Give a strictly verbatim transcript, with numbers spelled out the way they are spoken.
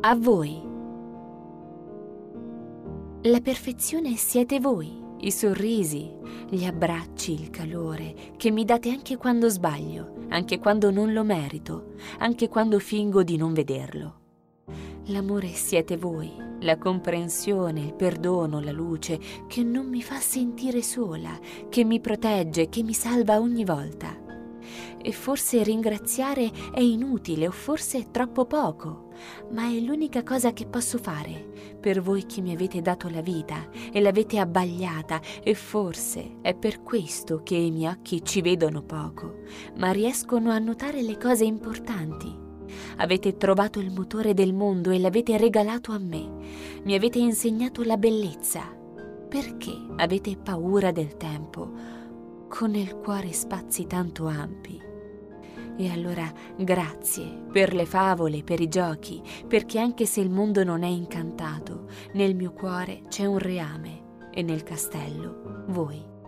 A voi. La perfezione siete voi, i sorrisi, gli abbracci, il calore che mi date anche quando sbaglio, anche quando non lo merito, anche quando fingo di non vederlo. L'amore siete voi, la comprensione, il perdono, la luce che non mi fa sentire sola, che mi protegge, che mi salva ogni volta. E forse ringraziare è inutile o forse è troppo poco, ma è l'unica cosa che posso fare per voi che mi avete dato la vita e l'avete abbagliata, e forse è per questo che i miei occhi ci vedono poco, ma riescono a notare le cose importanti. Avete trovato il motore del mondo e l'avete regalato a me. Mi avete insegnato la bellezza. Perché avete paura del tempo, con nel cuore spazi tanto ampi? E allora grazie per le favole, per i giochi, perché anche se il mondo non è incantato, nel mio cuore c'è un reame e nel castello voi.